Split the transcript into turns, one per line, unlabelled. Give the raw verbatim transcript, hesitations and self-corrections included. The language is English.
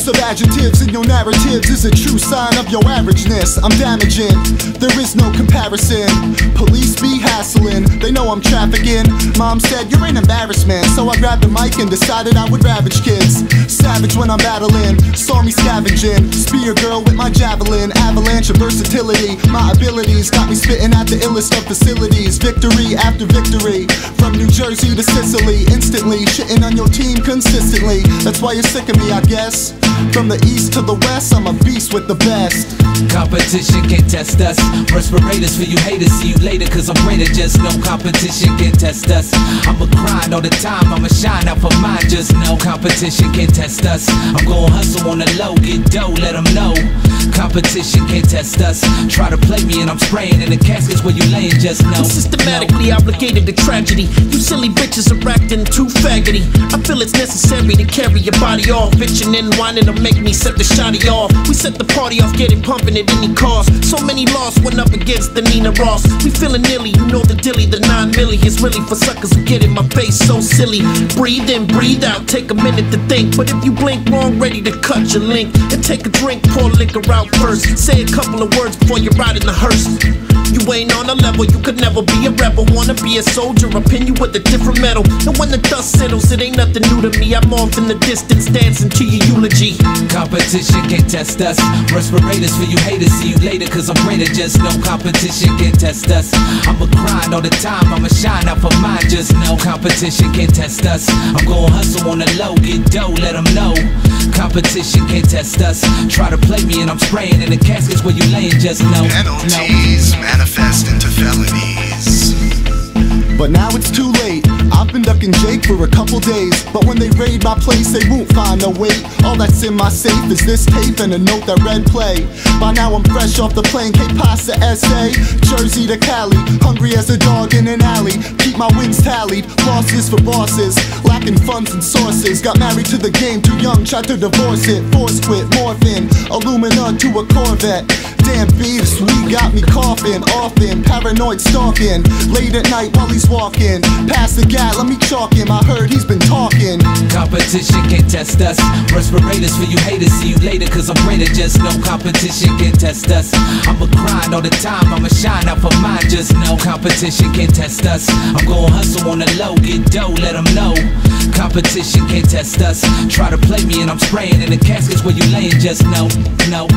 use of adjectives in your narratives is a true sign of your averageness. I'm damaging, there is no comparison. Police be hassling, they know I'm trafficking. Mom said you're an embarrassment, so I grabbed the mic and decided I would ravage kids. Savage when I'm battling, saw me scavenging. Spear girl with my javelin, avalanche of versatility. My abilities got me spitting at the illest of facilities. Victory after victory, from New Jersey to Sicily. Instantly, shitting on your team consistently. That's why you're sick of me, I guess. From the east to the west, I'm a beast with the best.
Competition can't test us. Respirators for you haters, see you later cause I'm greater. Just no competition can test us. I'ma grind all the time, I'ma shine out for mine. Just no competition can test us. I'm gon' hustle on the low, get dough, let them know. Competition can't test us. Try to play me and I'm spraying in the caskets where you laying, just know.
I'm systematically
no.
obligated to tragedy. You silly bitches are acting too faggoty. I feel it's necessary to carry your body off. Bitchin' and whining to make me set the shotty off. We set the party off, get it pumping at any cost. So many lost went up against the Nina Ross. We feeling nearly, you know the dilly, the nine milli is really for suckers who get in my face so silly. Breathe in, breathe out, take a minute to think. But if you blink wrong, ready to cut your link. And take a drink, pour liquor out first. Say a couple of words before you ride in the hearse. You ain't on a level, you could never be a rebel. Wanna be a soldier, I pin you with a different metal. And when the dust settles, it ain't nothing new to me. I'm off in the distance, dancing to your eulogy.
Competition can't test us. Respirators for you haters, see you later cause I'm greater. Just no competition can test us. I'ma grind all the time, I'ma shine out for mine. Just no competition can test us. I'm gon' hustle on the low, get dough, let them know. Competition can't test us. Try to play me and I'm spraying in the caskets where you laying, just know.
Penalties no. manifest into felonies.
But now it's too late. I've been ducking Jake for a couple days, but when they raid my place, they won't find no weight. All that's in my safe is this tape and a note that read play. By now I'm fresh off the plane, Cape Pasta S A, Jersey to Cali, hungry as a dog in an alley. Keep my wins tallied, losses for bosses, lacking funds and sources. Got married to the game too young, tried to divorce it. Force quit, morphin, Illumina to a Corvette. Damn beefs, we got me coughing often, paranoid stalking. Late at night while he's walking, past the guy, let me chalk him. I heard he's been talking.
Competition can't test us. Respirators for you haters, see you later cause I'm greater. Just no competition can test us. I'ma grind all the time, I'ma shine out for mine. Just no competition can test us. I'm gon' hustle on the low, get dough, let them know. Competition can't test us. Try to play me and I'm spraying in the caskets where you laying, just know, no.